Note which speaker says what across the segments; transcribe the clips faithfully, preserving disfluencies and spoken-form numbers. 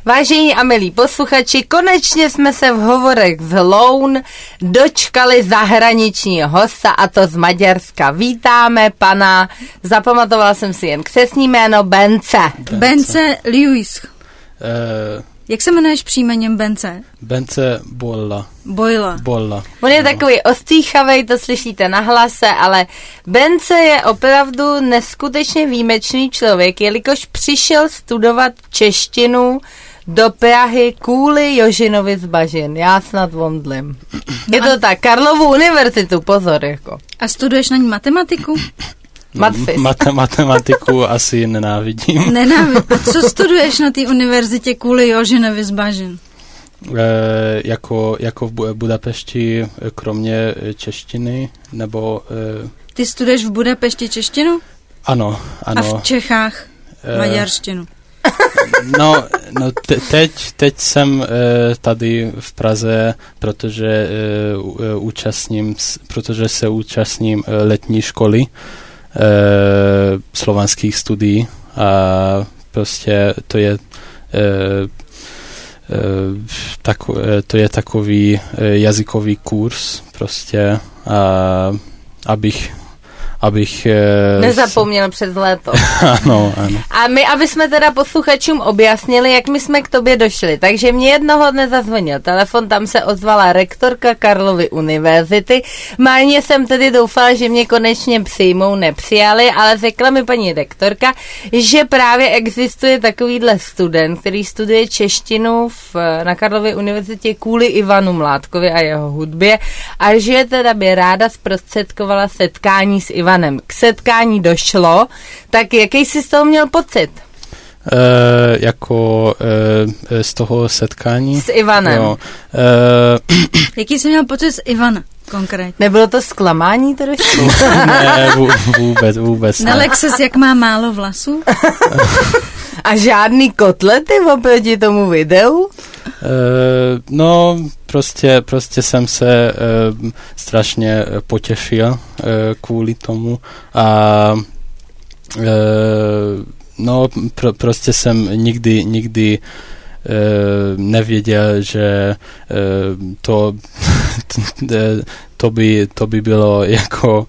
Speaker 1: Vážení a milí posluchači, konečně jsme se v hovorech z Loun dočkali zahraničního hosta, a to z Maďarska. Vítáme pana, zapamatovala jsem si jen křestní jméno, Bence.
Speaker 2: Bence, Bence Lewis.
Speaker 3: Uh,
Speaker 2: Jak se jmenuješ příjmením Bence?
Speaker 3: Bence Bolla.
Speaker 2: Bolla.
Speaker 3: Bolla.
Speaker 1: On je no. takový ostýchavej, to slyšíte na hlase, ale Bence je opravdu neskutečně výjimečný člověk, jelikož přišel studovat češtinu do Prahy kvůli Jožinovi z Bažin. Já snad vondlim. Je to tak, Karlovu univerzitu, pozor, jako.
Speaker 2: A studuješ na ní matematiku?
Speaker 1: Matfis.
Speaker 3: Mate, matematiku asi nenávidím.
Speaker 2: Nenávidím. A co studuješ na té univerzitě kvůli Jožinovi z Bažin?
Speaker 3: E, jako, jako v Budapešti, kromě češtiny, nebo... E,
Speaker 2: Ty studuješ v Budapešti češtinu?
Speaker 3: Ano, ano.
Speaker 2: A v Čechách e, maďarštinu?
Speaker 3: No, no te, teď, teď jsem e, tady v Praze, protože, e, účastním, protože se účastním letní školy e, slovanských studií a prostě to je e, e, tak, to je takový jazykový kurz prostě, a, abych abych...
Speaker 1: Nezapomněl přes léto.
Speaker 3: Ano, ano.
Speaker 1: A my, aby jsme teda posluchačům objasnili, jak my jsme k tobě došli. Takže mě jednoho dne zazvonil telefon, tam se ozvala rektorka Karlovy univerzity. Málně jsem tedy doufala, že mě konečně přijmou, nepřijali, ale řekla mi paní rektorka, že právě existuje takovýhle student, který studuje češtinu v, na Karlově univerzitě kvůli Ivanu Mládkovi a jeho hudbě a že teda by ráda zprostředkovala setkání s Ivanem. K setkání došlo, tak jaký jsi z toho měl pocit?
Speaker 3: E, jako e, z toho setkání?
Speaker 1: S Ivanem. Jo.
Speaker 3: E,
Speaker 2: jaký jsi měl pocit z Ivana konkrétně?
Speaker 1: Nebylo to zklamání trošku?
Speaker 3: Ne, vůbec, vůbec ne.
Speaker 2: Nelek ses, jak má málo vlasů?
Speaker 1: A žádný kotlety oproti tomu videu?
Speaker 3: Uh, no, prostě, prostě jsem se uh, strašně potěšil uh, kvůli tomu a uh, no, pro, prostě jsem nikdy, nikdy uh, nevěděl, že uh, to, to, by, to by bylo jako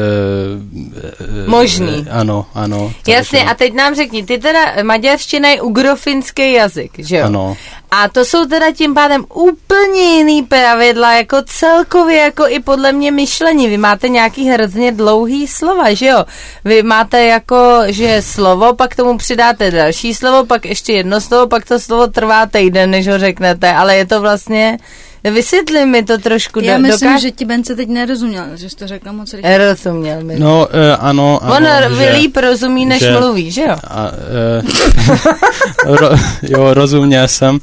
Speaker 1: Uh, možný.
Speaker 3: Uh, ano, ano.
Speaker 1: Jasně, takže... a teď nám řekni, ty teda maďarština je ugrofinský jazyk, že jo?
Speaker 3: Ano.
Speaker 1: A to jsou teda tím pádem úplně jiný pravidla, jako celkově, jako i podle mě myšlení. Vy máte nějaký hrozně dlouhý slova, že jo? Vy máte jako, že slovo, pak tomu přidáte další slovo, pak ještě jedno slovo, pak to slovo trvá týden, než ho řeknete, ale je to vlastně... Vysvětli mi to trošku.
Speaker 2: Já
Speaker 1: do,
Speaker 2: myslím,
Speaker 1: dokáž...
Speaker 2: že ti Bence teď nerozuměl, že jsi to řekla moc rychle.
Speaker 1: Rozuměl mi.
Speaker 3: No, uh, ano, ano.
Speaker 1: On že, líp rozumí, než že, mluví, že jo? A,
Speaker 3: uh, ro, jo, rozuměl jsem. Uh,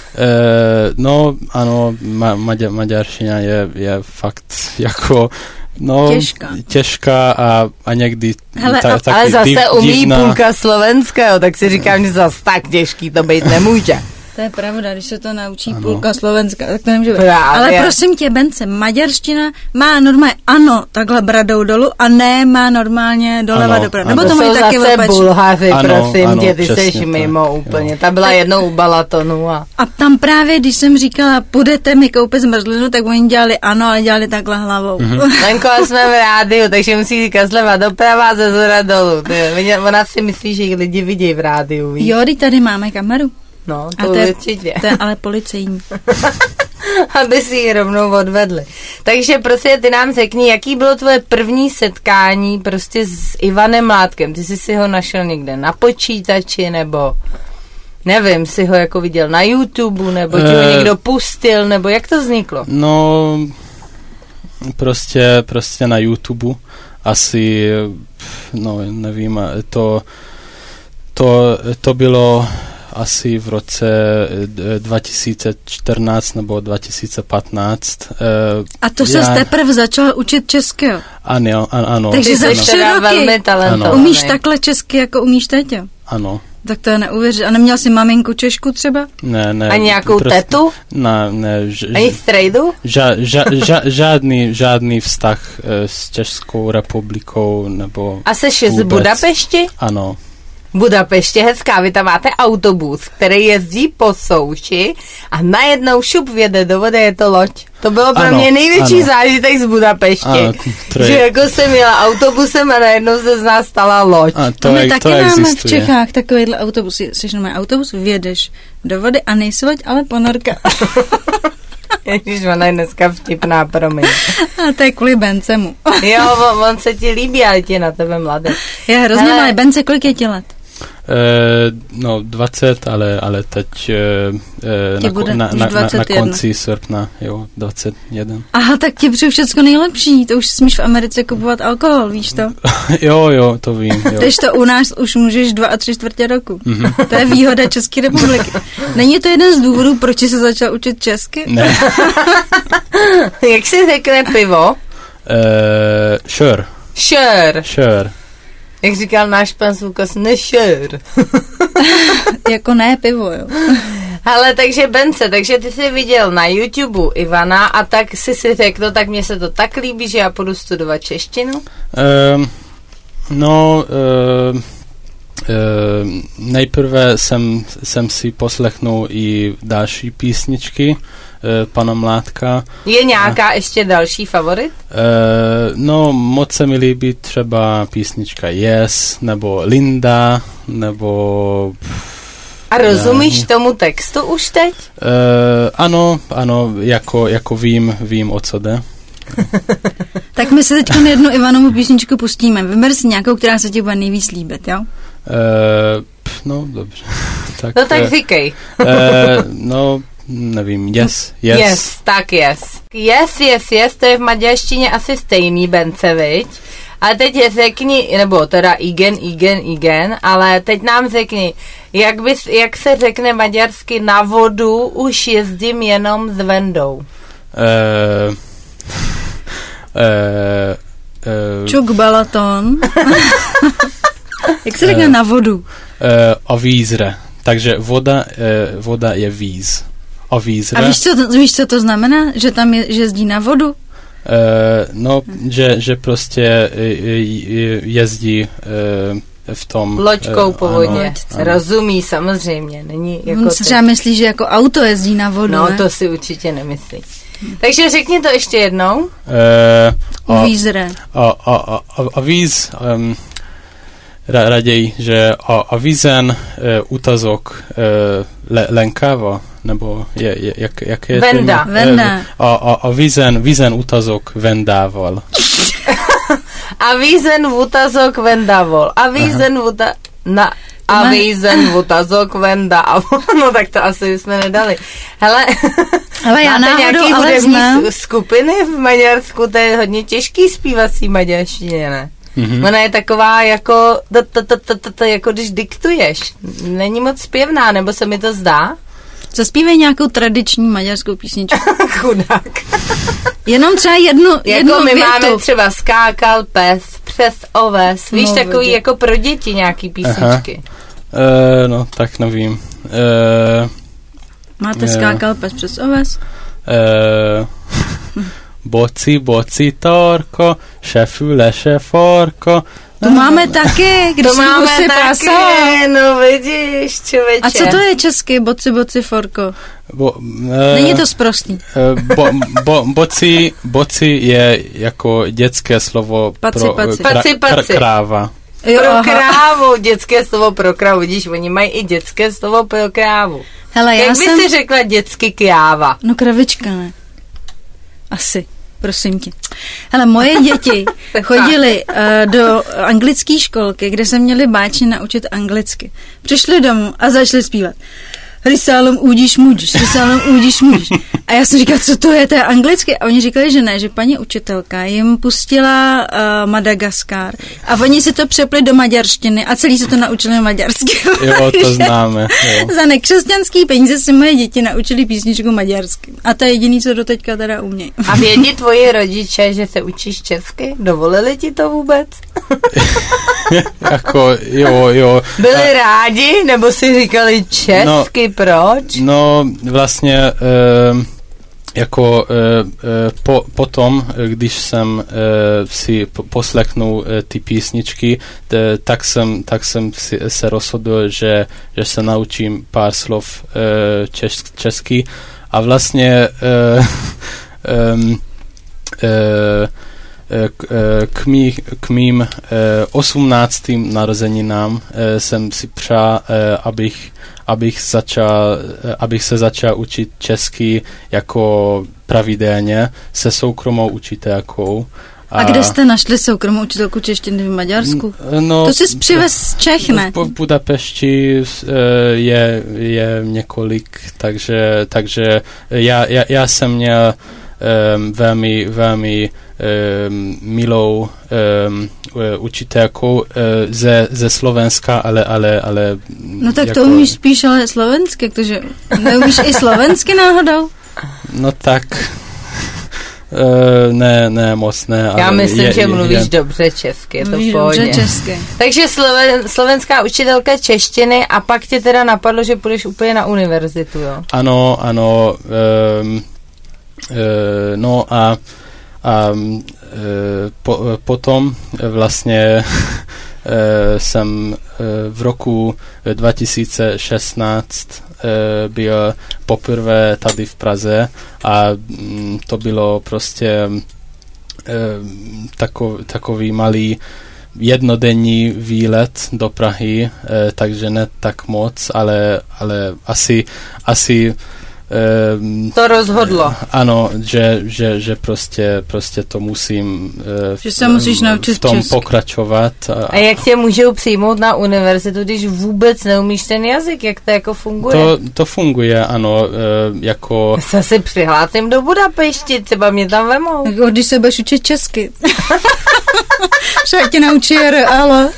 Speaker 3: no, ano, ma, maďa, maďarština je, je fakt jako... No,
Speaker 2: těžká.
Speaker 3: Těžká a, a někdy
Speaker 1: hele,
Speaker 3: ta,
Speaker 1: a,
Speaker 3: taky
Speaker 1: ale zase
Speaker 3: div,
Speaker 1: umí
Speaker 3: divná.
Speaker 1: Půlka slovenského, tak si říkám, že zase tak těžký to být nemůže.
Speaker 2: To je pravda, když se to naučí ano. Půlka Slovenska, tak to nemůže být.
Speaker 1: Právě.
Speaker 2: Ale prosím tě, Bence, maďarština má normálně ano, takhle bradou dolů a ne má normálně doleva
Speaker 3: ano,
Speaker 2: doprava.
Speaker 1: Nebo to, to mají taky zase Bulháři, prosím
Speaker 3: ano,
Speaker 1: tě, ty jsi mimo
Speaker 3: tak,
Speaker 1: úplně.
Speaker 3: Jo.
Speaker 1: Ta byla jednou u Balatonu. A...
Speaker 2: a tam právě, když jsem říkala, půjdete mi koupit zmrzlinu, tak oni dělali ano, ale dělali takhle hlavou.
Speaker 1: Mm-hmm. Lenko, jsme v rádiu, takže musí říkat zleva doprava, ze zhora dolů. Ona si myslí, že lidi vidí v rádiu, víš?
Speaker 2: Jo, tady máme kameru.
Speaker 1: No, to,
Speaker 2: to je,
Speaker 1: určitě.
Speaker 2: To je ale policejní.
Speaker 1: Aby si ji rovnou odvedli. Takže prostě ty nám řekni, jaký bylo tvoje první setkání prostě s Ivanem Mládkem? Ty jsi si ho našel někde na počítači, nebo nevím, si ho jako viděl na YouTube, nebo ti ho někdo pustil, nebo jak to vzniklo?
Speaker 3: No, prostě, prostě na YouTube. Asi, no nevím, to, to, to bylo asi v roce dva tisíce čtrnáct nebo dva tisíce patnáct.
Speaker 2: A to se teprve začal učit českého.
Speaker 3: Ano, ano.
Speaker 2: Takže za tři roky
Speaker 1: velmi talentovaný.
Speaker 2: Umíš takhle česky, jako umíš teď, jo?
Speaker 3: Ano.
Speaker 2: Tak to je neuvěřit. A neměl jsi maminku Češku třeba?
Speaker 3: Ne, ne.
Speaker 1: A nějakou prostě, tetu?
Speaker 3: Ne, ne. Ž,
Speaker 1: Ani strejdu?
Speaker 3: Ža, ža, ža, žádný, žádný vztah uh, s Českou republikou nebo...
Speaker 1: A seš z Budapešti?
Speaker 3: Ano.
Speaker 1: Budapešti hezká, vy tam máte autobus, který jezdí po souši a najednou šup vjede do vody, je to loď. To bylo pro
Speaker 3: ano,
Speaker 1: mě největší
Speaker 3: ano.
Speaker 1: zážitek z Budapešti. Ano, je... Že jako jsem jela autobusem a najednou se z nás stala loď.
Speaker 3: A to,
Speaker 2: to my
Speaker 3: je,
Speaker 2: taky
Speaker 3: to
Speaker 2: máme
Speaker 3: existuje.
Speaker 2: v Čechách takovýhle autobus. Jsi na autobus, vjedeš do vody a nejsi loď, ale ponorka.
Speaker 1: Ježiš, ona je dneska vtipná, promiň.
Speaker 2: A to je kvůli Bencemu.
Speaker 1: Jo, on, on se ti líbí, ale ti je na tebe mladý.
Speaker 2: Je hrozně malý. Bence, kolik je ti let?
Speaker 3: Uh, no dvacet, ale, ale teď uh, na,
Speaker 2: bude
Speaker 3: na, na, na, na konci srpna, jo, dvacet jedna.
Speaker 2: Aha, tak ti přeju všecko nejlepší, to už smíš v Americe kupovat alkohol, víš to?
Speaker 3: jo, jo, to vím. Jo.
Speaker 2: Když to u nás už můžeš dva a tři čtvrtě roku.
Speaker 3: Mm-hmm.
Speaker 2: To je výhoda České republiky. Není to jeden z důvodů, proč jsi se začal učit česky?
Speaker 3: Ne.
Speaker 1: Jak se řekne pivo?
Speaker 3: Uh, sure.
Speaker 1: Sure.
Speaker 3: Sure.
Speaker 1: Jak říkal náš pan Svukas, nešer.
Speaker 2: Jako ne pivo, jo.
Speaker 1: Ale takže Bence, takže ty jsi viděl na YouTube Ivana a tak si si řekl, no tak mně se to tak líbí, že já půjdu studovat češtinu?
Speaker 3: Um, no, uh, uh, nejprve jsem, jsem si poslechnul i další písničky pana Mládka.
Speaker 1: Je nějaká a, ještě další favorit?
Speaker 3: Uh, no, moc se mi líbí třeba písnička Yes, nebo Linda, nebo...
Speaker 1: A rozumíš ne, tomu textu už teď?
Speaker 3: Uh, ano, ano, jako, jako vím, vím, o co jde.
Speaker 2: Tak my se teď jednu Ivanovu písničku pustíme. Vyber si nějakou, která se ti bude nejvíc líbit, jo?
Speaker 3: Uh, no, dobře. tak,
Speaker 1: no tak říkej.
Speaker 3: uh, no, nevím, yes, yes.
Speaker 1: Yes, tak yes. Yes, yes, yes, to je v maďarštině asi stejný, Bence, viď? Ale teď je řekni, nebo teda igen, igen, igen, ale teď nám řekni, jak, bys, jak se řekne maďarsky na vodu, už jezdím jenom s Vendou.
Speaker 3: Uh, uh, uh,
Speaker 2: Čuk Balaton. Jak se řekne uh, na vodu?
Speaker 3: Uh, o vízre. Takže voda, uh, voda je víz. O vízre.
Speaker 2: A víš co, to, víš, co to znamená? Že tam je, že jezdí na vodu?
Speaker 3: Uh, no, že, že prostě jezdí uh, v tom...
Speaker 1: Loďkou uh, po vodě.
Speaker 3: Ano, ano.
Speaker 1: Rozumí, samozřejmě. Není jako
Speaker 2: on si třeba myslí, že jako auto jezdí na vodu,
Speaker 1: No,
Speaker 2: ne?
Speaker 1: to si určitě nemyslí. Takže řekni to ještě jednou.
Speaker 3: Uh, o,
Speaker 2: Vízre.
Speaker 3: O, o, o, o víz... Um, raději, že o, o vízen uh, utazok uh, le, Lenkava, nebo je, je, jak, jak je
Speaker 1: Venda.
Speaker 3: to?
Speaker 2: Venda.
Speaker 3: O, o, o vízen, vízen utazok Vendával.
Speaker 1: A vízen utazok Vendával. A vízen uta... Na... A vízen utazok Vendával. No tak to asi jsme nedali. Hele,
Speaker 2: ale já
Speaker 1: máte nějaký hudební skupiny v Maďarsku? To je hodně těžký zpívací maďarštině, ne? Mm-hmm. Ona je taková jako, t, t, t, t, t, t, jako když diktuješ. Není moc zpěvná, nebo se mi to zdá?
Speaker 2: Zaspívej nějakou tradiční maďarskou písničku.
Speaker 1: Chudák.
Speaker 2: Jenom třeba jednu,
Speaker 1: jako
Speaker 2: jednu
Speaker 1: my
Speaker 2: větu.
Speaker 1: máme třeba Skákal pes přes oves. Víš, no, takový vidě. Jako pro děti nějaký písničky.
Speaker 3: Uh, no, tak nevím. Uh,
Speaker 2: Máte uh, Skákal pes přes oves?
Speaker 3: Uh, boci, boci, torko, šefule, šeforko.
Speaker 2: To máme taky, když
Speaker 1: to máme
Speaker 2: si
Speaker 1: taky,
Speaker 2: prasa.
Speaker 1: No vidíš, člověče.
Speaker 2: A co to je česky, boci, boci, forko?
Speaker 3: Bo, uh,
Speaker 2: Není to sprostý.
Speaker 3: Uh, bo, bo, boci, boci je jako dětské slovo
Speaker 2: paci,
Speaker 3: pro
Speaker 2: paci.
Speaker 3: Kra,
Speaker 1: paci, paci.
Speaker 3: Kr, kráva.
Speaker 1: Jo, pro aha. Krávu, dětské slovo pro krávu, vidíš, oni mají i dětské slovo pro krávu.
Speaker 2: Hele, já
Speaker 1: Jak by
Speaker 2: jsem...
Speaker 1: si řekla dětsky kráva?
Speaker 2: No kravička, ne? Asi. Prosím tě. Hele, moje děti chodily uh, do anglické školky, kde se měli báčně naučit anglicky. Přišli domů a začali zpívat. Rysálom údíš můžeš, rysálom údíš můžeš. A já jsem říkala, co to je, to je anglicky? A oni říkali, že ne, že paní učitelka jim pustila uh, Madagaskar a oni si to přepli do maďarštiny a celý se to naučili maďarsky.
Speaker 3: Jo, to známe. Jo.
Speaker 2: Za nekřesťanský peníze si moje děti naučili písničku maďarsky. A to je jediný, co doteďka teda umějí.
Speaker 1: A vědí tvoji rodiče, že se učíš česky? Dovolili ti to vůbec?
Speaker 3: Jako, jo, jo.
Speaker 1: Byli rádi, nebo si říkali česky,
Speaker 3: no,
Speaker 1: proč?
Speaker 3: No, vlastně uh, jako po, potom, když jsem si poslechnul ty písničky, tak jsem, tak jsem si, se rozhodl, že, že se naučím pár slov češ, česky a vlastně um, K, k, mý, k mým osmnáctým narozeninám jsem si přál, abych, abych, začal, abych se začal učit česky jako pravidelně se soukromou učitelkou.
Speaker 2: A, a kde jste našli soukromou učitelku češtiny v Maďarsku?
Speaker 3: No,
Speaker 2: to jsi přivez z Čech, ne?
Speaker 3: V Budapešti je, je několik, takže, takže já, já, já jsem měl um, velmi, velmi um, milou um, učitelkou uh, ze, ze Slovenska, ale, ale, ale
Speaker 2: no tak
Speaker 3: jako,
Speaker 2: to umíš spíš ale slovensky, takže neumíš i slovensky náhodou?
Speaker 3: No tak Uh, ne, ne, moc ne.
Speaker 1: Já
Speaker 3: ale
Speaker 1: myslím,
Speaker 3: je,
Speaker 1: že
Speaker 3: je,
Speaker 1: mluvíš
Speaker 3: je,
Speaker 1: dobře česky, je to
Speaker 2: mluvíš
Speaker 1: v pohodě.
Speaker 2: dobře česky.
Speaker 1: Takže sloven, slovenská učitelka češtiny a pak tě teda napadlo, že půjdeš úplně na univerzitu, jo?
Speaker 3: Ano, ano. Um, uh, no a, a uh, po, potom vlastně uh, jsem uh, v roku dva tisíce šestnáct uh, byl poprvé tady v Praze a um, to bylo prostě um, takový, takový malý jednodenní výlet do Prahy, uh, takže ne tak moc, ale, ale asi, asi Um,
Speaker 1: to rozhodlo.
Speaker 3: Ano, že, že, že prostě, prostě to musím uh,
Speaker 2: že se musíš naučit
Speaker 3: v tom
Speaker 2: česky.
Speaker 3: pokračovat. A,
Speaker 1: a jak tě můžou přijmout na univerzitu, když vůbec neumíš ten jazyk? Jak to jako funguje?
Speaker 3: To, to funguje, ano. Uh, jako...
Speaker 1: Já se si do Budapešti, třeba mě tam vemou.
Speaker 2: Tak když se budeš učit česky. Však tě naučí ale.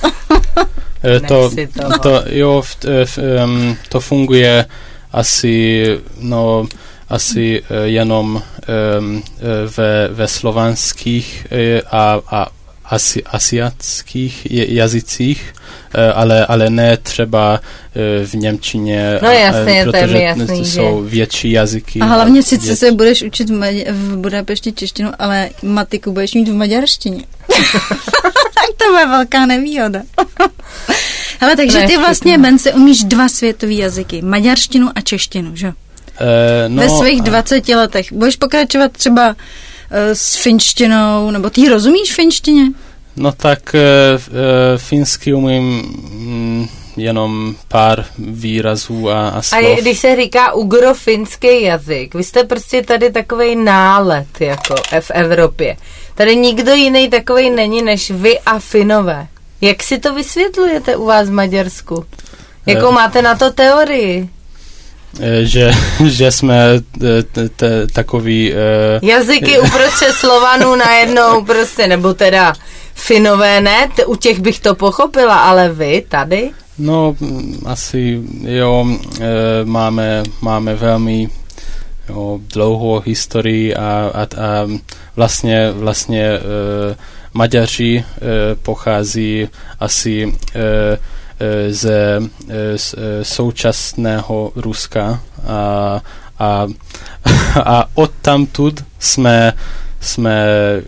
Speaker 3: to, to, jo, v, v, um, to funguje asi, no, asi uh, jenom um, ve, ve slovanských uh, a, a asi, asiatských jazycích, uh, ale, ale ne třeba uh, v němčině,
Speaker 1: no jasně,
Speaker 3: uh, protože
Speaker 1: to je jasný,
Speaker 3: to jsou větší jazyky.
Speaker 2: A hlavně sice
Speaker 3: větší.
Speaker 2: se budeš učit v, Maď- v Budapešti češtinu, ale matiku budeš mít v maďarštině. Tak to bude velká nevýhoda. Hele, takže ty vlastně, Bence, umíš dva světový jazyky. Maďarštinu a češtinu, že?
Speaker 3: Uh, no,
Speaker 2: ve svých dvaceti letech. Budeš pokračovat třeba uh, s finštinou, nebo ty rozumíš finštině?
Speaker 3: No tak uh, uh, finsky umím mm, jenom pár výrazů a, a slov.
Speaker 1: A když se říká ugro-finský jazyk, vy jste prostě tady takovej nálet jako v Evropě. Tady nikdo jiný takovej není než vy a Finové. Jak si to vysvětlujete u vás v Maďarsku? Jakou uh, máte na to teorii?
Speaker 3: Že, že jsme t, t, takový... Uh,
Speaker 1: Jazyky uprostřed Slovanů najednou prostě, nebo teda Finové ne, t- u těch bych to pochopila, ale vy tady?
Speaker 3: No, asi jo, e, máme, máme velmi jo, dlouhou historii a, a, a vlastně, vlastně e, Maďaři e, pochází asi e, e, ze e, z, e, současného Ruska a, a, a odtamtud jsme, jsme e,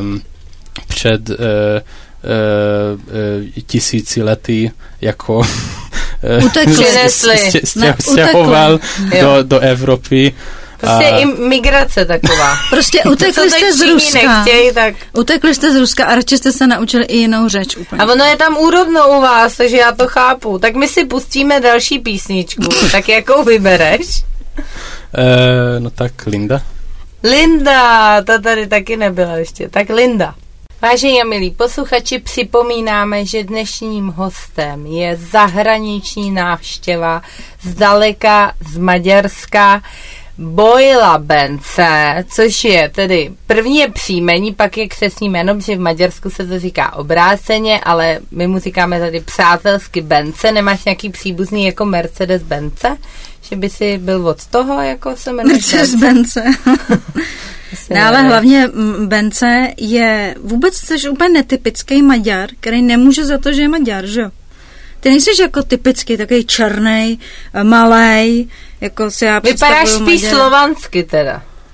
Speaker 3: před e, Uh, uh, tisíci lety jako stěhoval do, do Evropy.
Speaker 1: Prostě a... imigrace taková.
Speaker 2: Prostě utekli jste z Ruska. Nechtěj, tak... Utekli jste z Ruska a radši jste se naučili i jinou řeč úplně.
Speaker 1: A ono je tam úrodno u vás, takže já to chápu. Tak my si pustíme další písničku. Tak jakou vybereš?
Speaker 3: Uh, no tak Linda.
Speaker 1: Linda, ta tady taky nebyla ještě. Tak Linda. Vážení a milí posluchači, připomínáme, že dnešním hostem je zahraniční návštěva zdaleka z Maďarska Bojla Bence, což je tedy první je příjmení, pak je křestní jméno, protože v Maďarsku se to říká obráceně, ale my mu říkáme tady přátelsky Bence. Nemáš nějaký příbuzný jako Mercedes Bence? Že by si byl od toho, jako se jmenuje
Speaker 2: Mercedes Bence. No, ale hlavně Bence je vůbec jsi úplně netypický Maďar, který nemůže za to, že je Maďar, že jo? Ty nejsi jako typický, takový černej, malej, jako si já představuju
Speaker 1: Vypadáš spíš slovansky teda.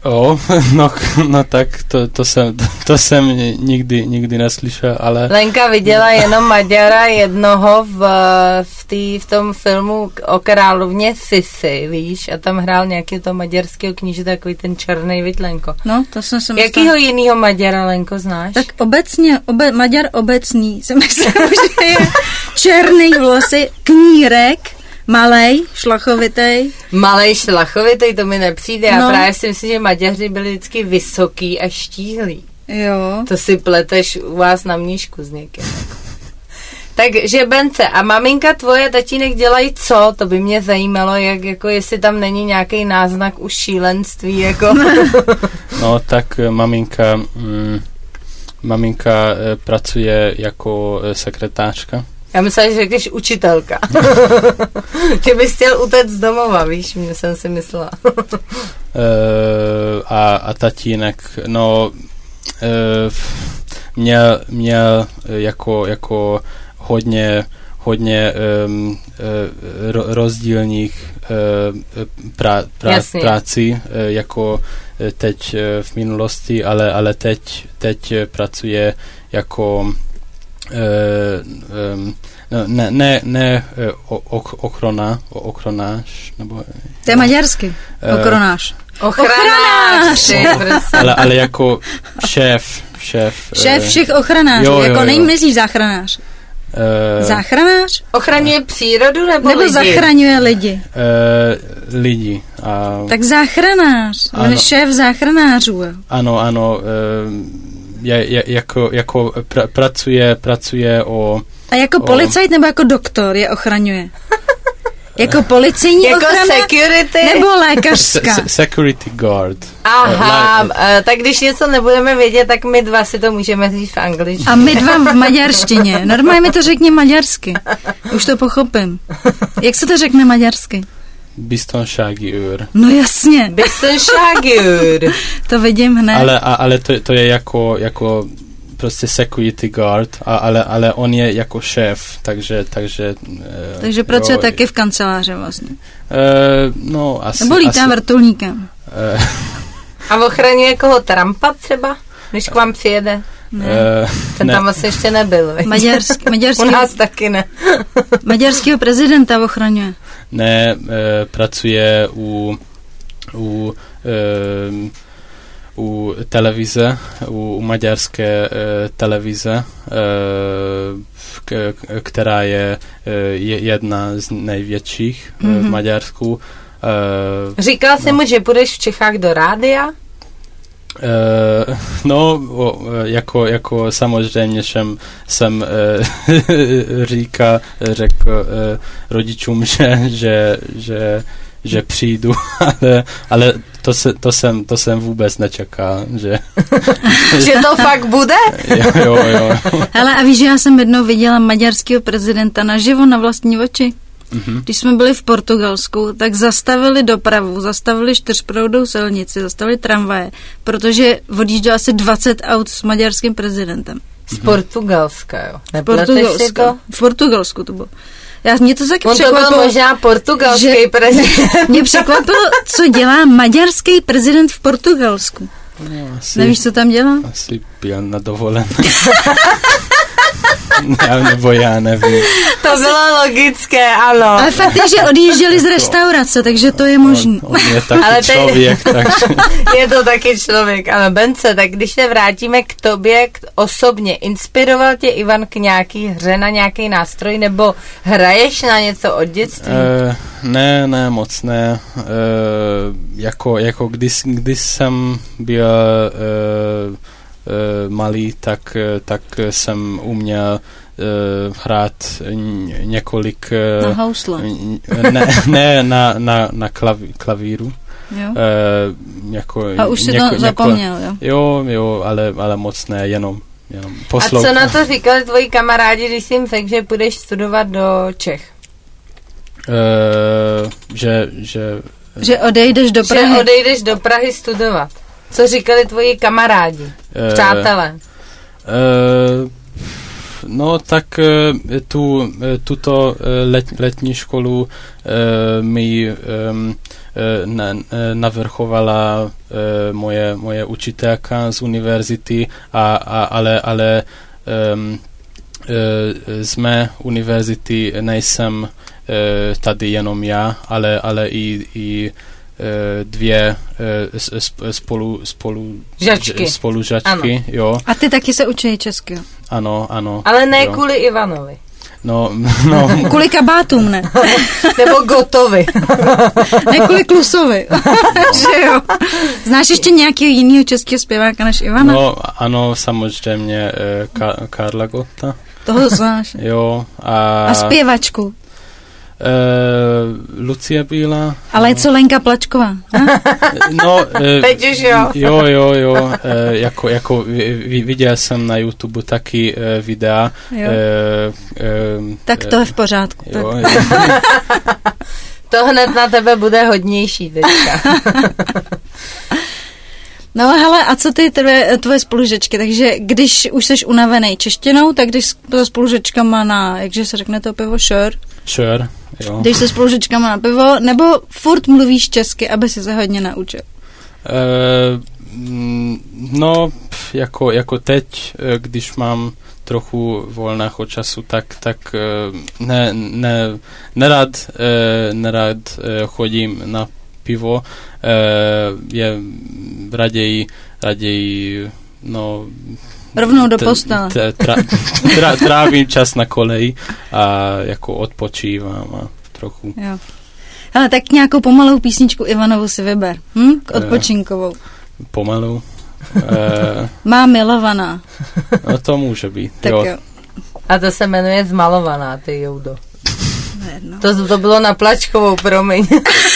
Speaker 3: O, no, no tak to, to, jsem, to, to jsem nikdy, nikdy neslyšel, ale...
Speaker 1: Lenka viděla jenom Maďara jednoho v, v, tý, v tom filmu o královně Sisi, víš, a tam hrál nějaký to maďarského kníže, takový ten černý Vitlenko.
Speaker 2: No, to jsem se myslela.
Speaker 1: Jakýho jinýho Maďara, Lenko, znáš?
Speaker 2: Tak obecně, obe, Maďar obecný, si myslím, že je černý vlasy, knírek, malej, šlachovitej.
Speaker 1: Malej, šlachovitej, to mi nepřijde. Já
Speaker 2: No.
Speaker 1: právě si myslím, že Maďaři byli vždycky vysoký a štíhlí.
Speaker 2: Jo.
Speaker 1: To si pleteš u vás na mnížku s někým. Takže Bence, a maminka tvoje, tatínek dělají co? To by mě zajímalo, jak, jako jestli tam není nějaký náznak už šílenství, jako.
Speaker 3: No tak maminka, mm, maminka e, pracuje jako e, sekretářka.
Speaker 1: Já myslela, že řekneš učitelka. Že bys chtěl utéct z domova, víš, mě jsem si myslela.
Speaker 3: e, a, a tatínek, no e, měl, měl jako, jako hodně, hodně um, ro, rozdílných uh, pra, pra, prací, uh, jako teď uh, v minulosti, ale, ale teď, teď pracuje jako uh, um, ne, ne, ne ok, ochrona, ochronář, nebo...
Speaker 2: To je maďarsky, okronář.
Speaker 1: Ochranář!
Speaker 3: ale, ale jako šéf, šéf.
Speaker 2: Šéf všech ochranářů, jo, jo, jako nejmyslí záchranář. Uh, záchranář?
Speaker 1: Ochraňuje přírodu nebo,
Speaker 2: nebo
Speaker 1: lidi?
Speaker 2: zachraňuje lidi?
Speaker 3: Uh, lidi. A...
Speaker 2: Tak záchranář. On je šéf záchranářů.
Speaker 3: Ano, ano. Uh, je, je, jako jako pra, pracuje, pracuje o...
Speaker 2: A jako
Speaker 3: o...
Speaker 2: policajt nebo jako doktor je ochraňuje? Jako policejní
Speaker 1: jako
Speaker 2: ochrana?
Speaker 1: Security?
Speaker 2: Nebo lékařská?
Speaker 3: Se, security guard.
Speaker 1: Aha, uh, uh, tak když něco nebudeme vědět, tak my dva si to můžeme říct v angličtině.
Speaker 2: A my dva v maďarštině. Normálně mi to řekni maďarsky. Už to pochopím. Jak se to řekne maďarsky?
Speaker 3: Biztonsági őr.
Speaker 2: No jasně.
Speaker 1: Biztonsági őr.
Speaker 2: To vidím hned.
Speaker 3: Ale, a, ale to, to je jako, jako prostě security guard, a, ale, ale on je jako šéf, takže... Takže,
Speaker 2: takže pracuje jo, taky v kanceláři vlastně.
Speaker 3: Uh, no, asi...
Speaker 2: Nebo lítá
Speaker 3: asi,
Speaker 2: vrtulníkem.
Speaker 3: Uh,
Speaker 1: a ochraňuje koho Trumpa třeba, když k vám přijede?
Speaker 2: Ne.
Speaker 3: Uh,
Speaker 1: Ten
Speaker 3: ne.
Speaker 1: tam asi ještě nebyl.
Speaker 2: Maďarský, maďarský,
Speaker 1: u nás taky ne.
Speaker 2: Maďarského prezidenta ochraňuje.
Speaker 3: Ne, uh, pracuje u... u uh, u televize, u, u maďarské uh, televize, uh, k, která je, uh, je jedna z největších uh, mm-hmm. v Maďarsku. Uh,
Speaker 1: Říkal jsi no. mu, že půjdeš v Čechách do rádia?
Speaker 3: Uh, no, o, jako, jako samozřejmě jsem, jsem uh, říká, řekl uh, rodičům, že, že, že, že přijdu, ale, ale to, se, to, jsem, to jsem vůbec nečekal, že...
Speaker 1: že to fakt bude?
Speaker 3: jo, jo, jo.
Speaker 2: Hele, a víš, že já jsem jednou viděla maďarského prezidenta naživo na vlastní oči? Mm-hmm. Když jsme byli v Portugalsku, tak zastavili dopravu, zastavili čtyřproudou silnici, zastavili tramvaje, protože odjíždělo asi dvacet aut s maďarským prezidentem.
Speaker 1: Z Portugalska, jo?
Speaker 2: Nepleteš si to? V Portugalsku to bylo. Já, mě to taky
Speaker 1: On to byl možná portugalský prezident.
Speaker 2: Mě překvapilo, co dělá maďarský prezident v Portugalsku.
Speaker 3: No, asi,
Speaker 2: nevíš, co tam dělá?
Speaker 3: Asi byl na dovolené. ne, nebo já nevím.
Speaker 1: To asi bylo logické, ano.
Speaker 2: Ale fakt je, že odjížděli z restaurace, takže to je možný.
Speaker 3: On, on je taky ale člověk, takže...
Speaker 1: je to taky člověk, ano. Bence, tak když se vrátíme k tobě k, osobně, inspiroval tě Ivan k nějaký hře na nějaký nástroj, nebo hraješ na něco od dětství?
Speaker 3: Uh, ne, ne, moc ne. Uh, jako, jako když, když jsem byl uh, uh, malý, tak, tak jsem uměl uh, hrát několik... Uh,
Speaker 2: na housle.
Speaker 3: Ne, ne na, na, na klaví, klavíru.
Speaker 2: Jo.
Speaker 3: Uh, jako,
Speaker 2: a už si
Speaker 3: něko,
Speaker 2: to zapomněl, jo?
Speaker 3: Jo, jo, ale, ale moc ne, jenom, jenom
Speaker 1: poslouch. A co na to říkali tvoji kamarádi, když jsi jim řekl, že půjdeš studovat do Čech?
Speaker 3: Uh, že, že...
Speaker 2: Že odejdeš do Prahy.
Speaker 1: Že odejdeš do Prahy studovat. Co říkali tvoji kamarádi, uh, přátelé?
Speaker 3: Uh, no tak tu, tuto let, letní školu mi na, navrchovala moje, moje učitelka z univerzity, a, a, ale, ale um, z mé univerzity nejsem tady jenom já, ale, ale i, i dvě spolu, spolu,
Speaker 1: žačky.
Speaker 3: spolužačky. Jo.
Speaker 2: A ty taky se učí česky.
Speaker 3: Ano, ano.
Speaker 1: Ale ne
Speaker 3: jo.
Speaker 1: kvůli Ivanovi.
Speaker 3: No, no.
Speaker 2: Kvůli kabátům, ne?
Speaker 1: Nebo Gotovi.
Speaker 2: Ne kvůli Klusovi. Že jo. Znáš ještě nějakého jiného českého zpěváka než Ivana?
Speaker 3: No, ano, samozřejmě Ka- Karla Gotta.
Speaker 2: Toho znáš.
Speaker 3: Jo. A,
Speaker 2: a zpěvačku?
Speaker 3: Uh, Lucie Bílá.
Speaker 2: Ale no. Co Lenka Plačková?
Speaker 3: No, uh,
Speaker 1: teď už jo.
Speaker 3: Jo, jo, jo. Uh, jako, jako viděl jsem na YouTube taky uh, videa. Uh,
Speaker 2: uh, tak to je v pořádku.
Speaker 3: Jo,
Speaker 2: tak.
Speaker 3: Jo.
Speaker 1: To hned na tebe bude hodnější teďka.
Speaker 2: No hele, a co ty tvoje, tvoje spolužečky? Takže když už jsi unavený češtinou, tak když s spolužečkama na, jakže se řekne to pivo, sure?
Speaker 3: Sure, jo.
Speaker 2: Když se spolužečkama na pivo, nebo furt mluvíš česky, aby si se hodně naučil?
Speaker 3: Uh, no, jako, jako teď, když mám trochu volného času, tak, tak ne, ne, nerad, nerad chodím na pivo, je raději, raději, no...
Speaker 2: Rovnou do postele.
Speaker 3: T- tra, tra, trávím čas na koleji a jako odpočívám a trochu.
Speaker 2: Jo. Hele, tak nějakou pomalou písničku Ivanovu si vyber. Hm? K odpočinkovou.
Speaker 3: Pomalu.
Speaker 2: Má milovaná.
Speaker 3: No to může být.
Speaker 2: Tak
Speaker 3: jo.
Speaker 2: jo.
Speaker 1: A to se jmenuje Zmalovaná, ty Joudo. No. To, to bylo na Plačkovou, promiň.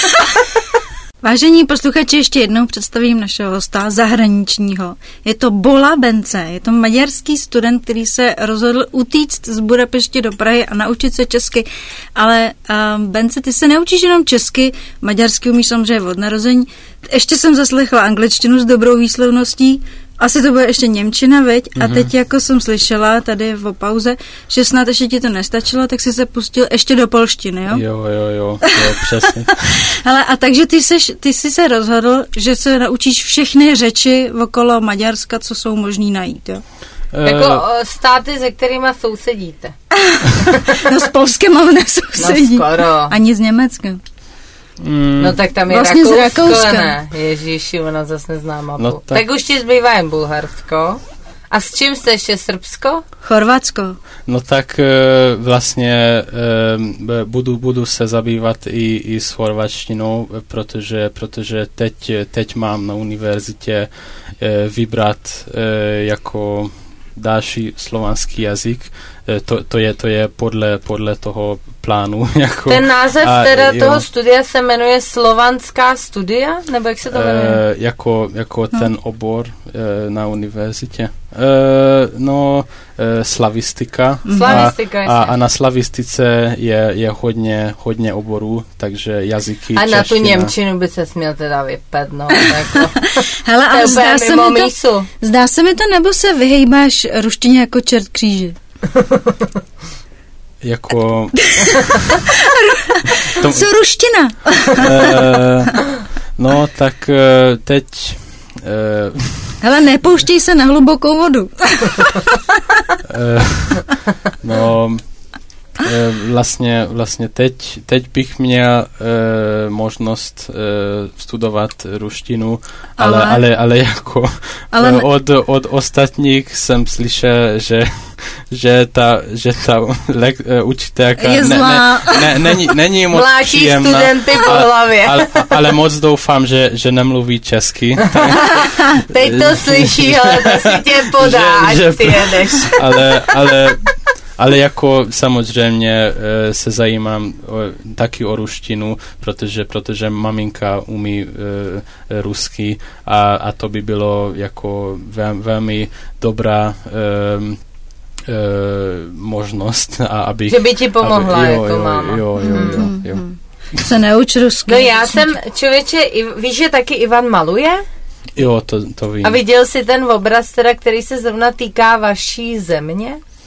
Speaker 2: Vážení posluchači, ještě jednou představím našeho hosta zahraničního. Je to Bola Bence, je to maďarský student, který se rozhodl utíct z Budapešti do Prahy a naučit se česky. Ale uh, Bence, ty se neučíš jenom česky, maďarsky umíš samozřejmě od narození. Ještě jsem zaslechla angličtinu s dobrou výslovností, asi to bude ještě němčina, veď? Mm-hmm. A teď jako jsem slyšela tady v pauze, že snad ještě ti to nestačilo, tak jsi se pustil ještě do polštiny, jo?
Speaker 3: Jo, jo, jo, jo, přesně.
Speaker 2: Hele, a takže ty, seš, ty jsi se rozhodl, že se naučíš všechny řeči okolo Maďarska, co jsou možný najít, jo?
Speaker 1: Uh, jako státy, se kterými sousedíte.
Speaker 2: No s Polskem ale nesousedí.
Speaker 1: No skoro.
Speaker 2: Ani s Německem.
Speaker 3: Mm.
Speaker 1: No tak tam je
Speaker 2: vlastně
Speaker 1: Rakousko, ne? Ježíši, ona zase nezná mapu. No, tak... tak už ti zbývá jen Bulharsko. A s čím jste ještě Srbsko?
Speaker 2: Chorvatsko.
Speaker 3: No tak vlastně budu, budu se zabývat i, i s chorvatštinou, protože, protože teď, teď mám na univerzitě vybrat jako další slovanský jazyk. To, to, je, to je podle, podle toho plánu. Jako,
Speaker 1: ten název a, teda jo, toho studia se jmenuje Slovanská studia? Nebo jak se to jmenuje?
Speaker 3: E, jako jako no. Ten obor e, na univerzitě. E, no, e, slavistika.
Speaker 1: Slavistika,
Speaker 3: a, a, a na slavistice je, je hodně, hodně oborů, takže jazyky,
Speaker 1: a na
Speaker 3: čeština.
Speaker 1: Tu němčinu by se směl teda vypet, no. Jako,
Speaker 2: hele, ale zdá se, mi to, zdá se mi to, nebo se vyhejbáš ruštině jako čert kříži?
Speaker 3: Jako...
Speaker 2: to, Co ruština?
Speaker 3: uh, no, tak uh, teď... Uh,
Speaker 2: hele, nepouštěj se na hlubokou vodu.
Speaker 3: uh, no... Vlastně, vlastně teď, teď bych měl uh, možnost uh, studovat ruštinu, ale, ale, ale, ale jako ale uh, od, od ostatních jsem slyšel, že, že ta, že ta lek, uh, učitelka
Speaker 2: je
Speaker 3: ne, ne, ne, není, není moc
Speaker 1: mlátí
Speaker 3: příjemná.
Speaker 1: Studenty po hlavě.
Speaker 3: Ale, ale, ale moc doufám, že, že nemluví česky.
Speaker 1: Teď to slyší, ale to si tě podá, až ty jedeš.
Speaker 3: Ale, ale Ale jako samozřejmě se zajímám taky o ruštinu, protože, protože maminka umí uh, rusky a, a to by bylo jako vel, velmi dobrá um, uh, možnost. A aby,
Speaker 1: že by ti pomohla
Speaker 3: aby, jo,
Speaker 1: jako
Speaker 3: jo,
Speaker 1: máma.
Speaker 3: Jo, jo, jo, jo.
Speaker 2: Se neuč rusky.
Speaker 1: No já jsem, člověče, víš, že taky Ivan maluje?
Speaker 3: Jo, to, to vím.
Speaker 1: A viděl jsi ten obraz, teda, který se zrovna týká vaší země?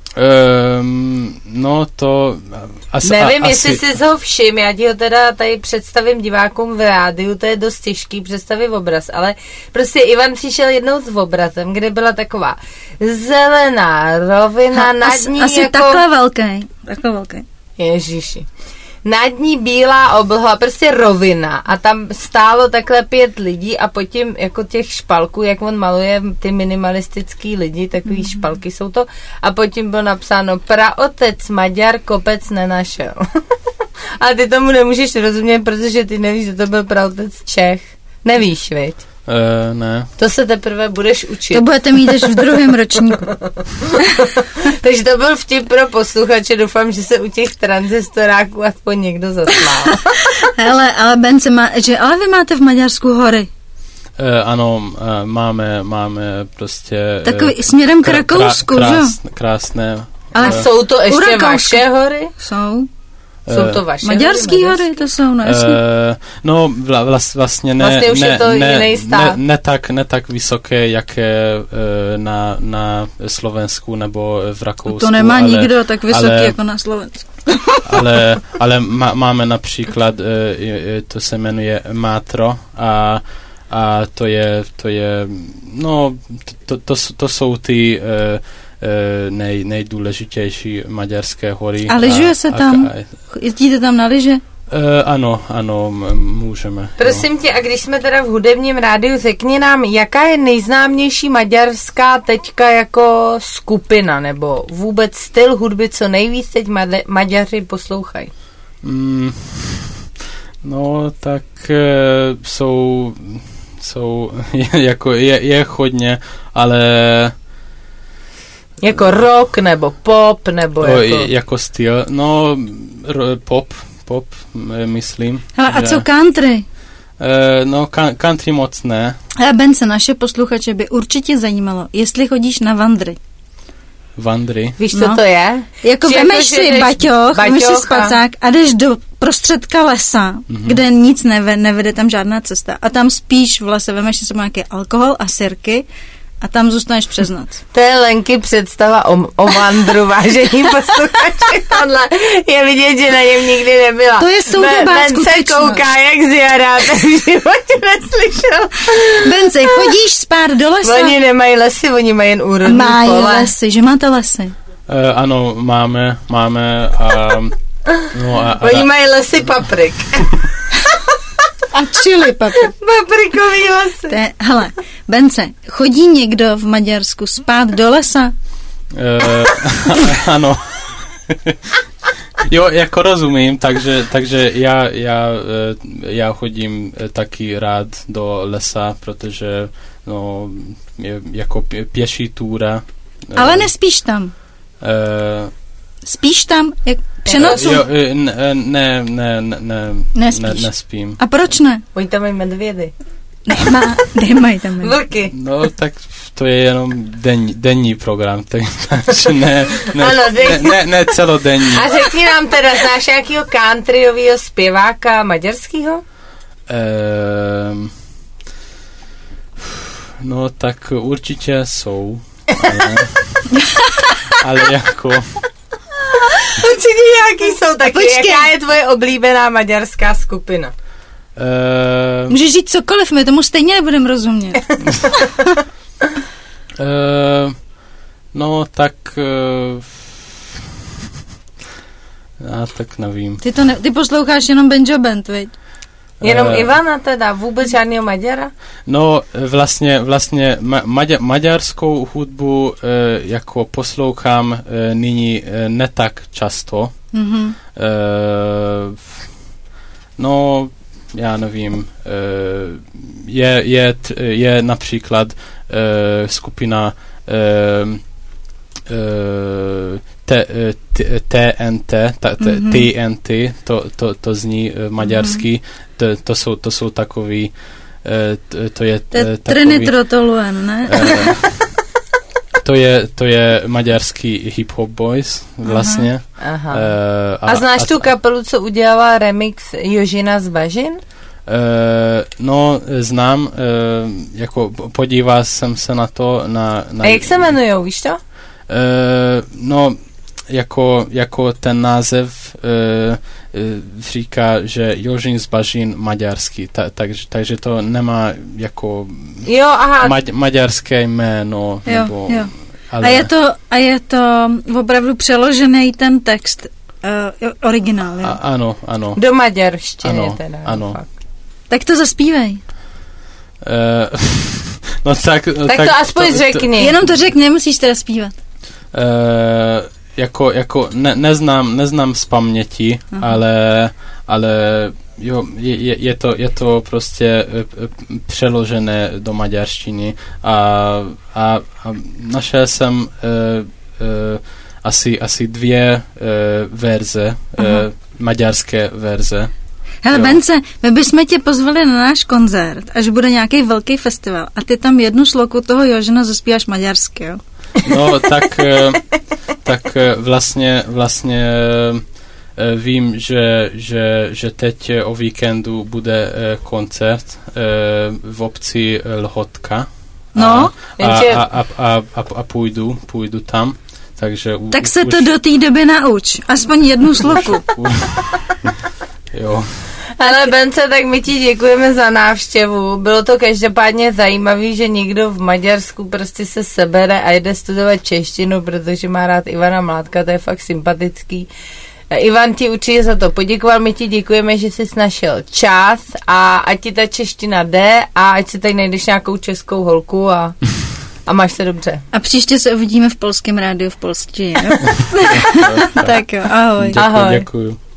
Speaker 3: Um, no to asi...
Speaker 1: Nevím,
Speaker 3: a,
Speaker 1: jestli
Speaker 3: asi...
Speaker 1: jsi ho všim, já ti ho teda tady představím divákům v rádiu, to je dost těžký představit obraz, ale prostě Ivan přišel jednou s obrazem, kde byla taková zelená rovina, ha, nad ní
Speaker 2: asi
Speaker 1: jako...
Speaker 2: takhle velký, takhle velký.
Speaker 1: Ježiši. Nad ní bílá obloha, prostě rovina a tam stálo takhle pět lidí a pod tím jako těch špalků, jak on maluje ty minimalistický lidi, takový mm-hmm. špalky jsou to a pod tím bylo napsáno praotec Maďar kopec nenašel. A ty tomu nemůžeš rozumět, protože ty nevíš, že to byl praotec Čech. Nevíš, viď?
Speaker 3: Uh, ne.
Speaker 1: To se teprve budeš učit.
Speaker 2: To budete mít až v druhém ročníku.
Speaker 1: Takže to byl vtip pro posluchače. Doufám, že se u těch tranzistoráků aspoň někdo zasmál.
Speaker 2: Hele, ale Bence, má, že, ale vy máte v Maďarsku hory.
Speaker 3: Uh, ano, uh, máme, máme prostě...
Speaker 2: Takový uh, směrem k Rakousku,
Speaker 3: krás,
Speaker 2: že?
Speaker 3: Krásné.
Speaker 1: Ale uh, jsou to ještě vaše hory?
Speaker 2: Jsou.
Speaker 1: Jsou to vaše
Speaker 2: Maďarský hory? hory, to jsou, no jasně.
Speaker 3: Uh, no vla, vlas, vlastně ne,
Speaker 1: vlastně už
Speaker 3: ne,
Speaker 1: je to
Speaker 3: ne,
Speaker 1: jiný stát.
Speaker 3: Ne, ne, tak, ne tak vysoké, jaké uh, na, na Slovensku nebo v Rakousku.
Speaker 2: To nemá
Speaker 3: ale,
Speaker 2: nikdo tak vysoký
Speaker 3: ale,
Speaker 2: jako na Slovensku.
Speaker 3: ale ale má, máme například, uh, to se jmenuje Mátro a, a to je, to je, no, to, to, to, to jsou ty uh, Nej, nejdůležitější maďarské hory.
Speaker 2: A lyžuje se tam? A, jezdíte tam na lyže?
Speaker 3: Uh, ano, ano, m- můžeme.
Speaker 1: Prosím
Speaker 3: jo.
Speaker 1: tě, a když jsme teda v hudebním rádiu, řekni nám, jaká je nejznámější maďarská teďka jako skupina, nebo vůbec styl hudby, co nejvíc teď ma- Maďaři poslouchají?
Speaker 3: Mm, no, tak uh, jsou, jsou jako je, je hodně, ale
Speaker 1: jako rock, nebo pop, nebo
Speaker 3: o,
Speaker 1: jako...
Speaker 3: jako styl, no r- pop, pop, myslím.
Speaker 2: Hele, a
Speaker 3: že,
Speaker 2: co country?
Speaker 3: Uh, no, ka- country moc ne.
Speaker 2: A Bence, naše posluchače by určitě zajímalo, jestli chodíš na vandry.
Speaker 3: Vandry?
Speaker 1: Víš, co no. to je?
Speaker 2: Jako vemeš si baťoch, vemeš si spacák a jdeš do prostředka lesa, mm-hmm. kde nic neve, nevede tam žádná cesta. A tam spíš v lese, vemeš si sebou nějaký alkohol a sirky, a tam zůstaneš přes noc.
Speaker 1: To je Lenky představa o, o vandru, vážení posluchači. Tohle je vidět, že na něm nikdy nebyla.
Speaker 2: To je soudobá skutečnost.
Speaker 1: Bence kouká, jak zjará, ten v životě neslyšel.
Speaker 2: Bence, chodíš spát do lesa?
Speaker 1: Oni nemají lesy, oni mají jen úrodný
Speaker 2: Mají
Speaker 1: pole.
Speaker 2: Mají lesy, že máte lesy?
Speaker 3: Uh, ano, máme, máme. Um, no a, a,
Speaker 1: oni mají lesy paprik.
Speaker 2: A čili paprik.
Speaker 1: Paprikový lesy.
Speaker 2: Te, hele, Bence, chodí někdo v Maďarsku spát do lesa?
Speaker 3: Uh, ano. Jo, jako rozumím, takže, takže já, já, já chodím taky rád do lesa, protože no, je jako pě, pěší túra.
Speaker 2: Ale nespíš tam?
Speaker 3: Uh,
Speaker 2: Spíš tam? Jak přenocu?
Speaker 3: Jo, ne, ne, ne, ne,
Speaker 2: nespíš.
Speaker 3: ne, nespím.
Speaker 2: A proč ne?
Speaker 1: Oni tam mají medvědy.
Speaker 2: Nemá, nemají tam medvědy.
Speaker 1: Vlky.
Speaker 3: No, tak to je jenom denní, denní program, takže ne, ne,
Speaker 1: ano,
Speaker 3: ne, ne, ne celodenní.
Speaker 1: A řekni nám teda, znáš nějakýho countryovýho zpěváka maďarskýho?
Speaker 3: Um, no, tak určitě jsou, ale, ale jako...
Speaker 1: Určitě nějaký jsou taky. Počkej. Jaká je tvoje oblíbená maďarská skupina?
Speaker 3: Uh,
Speaker 2: Můžeš říct cokoliv, my tomu stejně nebudeme rozumět.
Speaker 3: uh, no, tak... Uh, já tak nevím.
Speaker 2: Ty, to ne, ty posloucháš jenom Benjo Band, viď?
Speaker 1: Jenom uh, Ivana teda, vůbec žádného Maďara?
Speaker 3: No, vlastně, vlastně ma- maďa- maďarskou hudbu uh, jako poslouchám uh, nyní uh, ne tak často. Mm-hmm. Uh, no, já nevím. Uh, je, je, t- je například uh, skupina uh, uh, T, t, TNT, ta, t, mm-hmm. T N T, to, to, to zní uh, maďarsky, mm-hmm. to, to, jsou, to jsou takový, uh, to, to je
Speaker 2: to
Speaker 3: uh, takový...
Speaker 2: Trinitrotoluen, ne?
Speaker 3: Uh, to je, to je maďarský hip-hop boys, vlastně.
Speaker 1: Aha.
Speaker 3: Uh,
Speaker 1: a, a znáš a, tu kapelu, co udělala remix Jožina z Bažin?
Speaker 3: Uh, no, znám, uh, jako podíval jsem se na to, na... na
Speaker 1: a jak se jmenujou, víš to?
Speaker 3: no, jako, jako ten název uh, říká, že Jožin Zbažin maďarský, ta, tak, takže to nemá jako
Speaker 1: jo, aha.
Speaker 3: Ma, maďarské jméno.
Speaker 2: Jo,
Speaker 3: nebo,
Speaker 2: jo.
Speaker 3: ale...
Speaker 2: A, je to, a je to opravdu přeložený ten text uh, originál, jo?
Speaker 3: A, ano, ano.
Speaker 1: Do maďarštiny
Speaker 3: ano,
Speaker 1: teda.
Speaker 3: Ano.
Speaker 1: Fakt.
Speaker 2: Tak to zaspívej.
Speaker 3: Uh, no tak,
Speaker 1: tak, tak to aspoň to, řekni.
Speaker 2: To, jenom to řekni, nemusíš teda zpívat.
Speaker 3: Uh, jako, jako ne, neznám, neznám z paměti, Aha. ale, ale jo, je, je, to, je to prostě přeložené do maďarštiny a, a, a našel jsem uh, uh, asi, asi dvě uh, verze, uh, maďarské verze.
Speaker 2: Hele, Bence, my bychom tě pozvali na náš koncert, až bude nějaký velký festival a ty tam jednu sloku toho Jožina zaspíváš maďarsky, jo?
Speaker 3: No, tak, tak vlastně, vlastně vím, že, že, že teď o víkendu bude koncert v obci Lhotka.
Speaker 2: No.
Speaker 3: A, a, a, a, a, a půjdu, půjdu tam. Takže u,
Speaker 2: tak se
Speaker 3: už...
Speaker 2: to do té doby nauč. Aspoň jednu sloku.
Speaker 3: Jo.
Speaker 1: Ale Bence, tak my ti děkujeme za návštěvu. Bylo to každopádně zajímavé, že někdo v Maďarsku prostě se sebere a jde studovat češtinu, protože má rád Ivana Mládka, to je fakt sympatický. Ivan ti určitě za to poděkoval, my ti děkujeme, že jsi našel čas a ať ti ta čeština jde a ať si tady najdeš nějakou českou holku a, a máš se dobře.
Speaker 2: A příště se uvidíme v polském rádiu v polštině. Tak jo, ahoj.
Speaker 3: Děkuji,
Speaker 1: ahoj.
Speaker 3: Děkuji.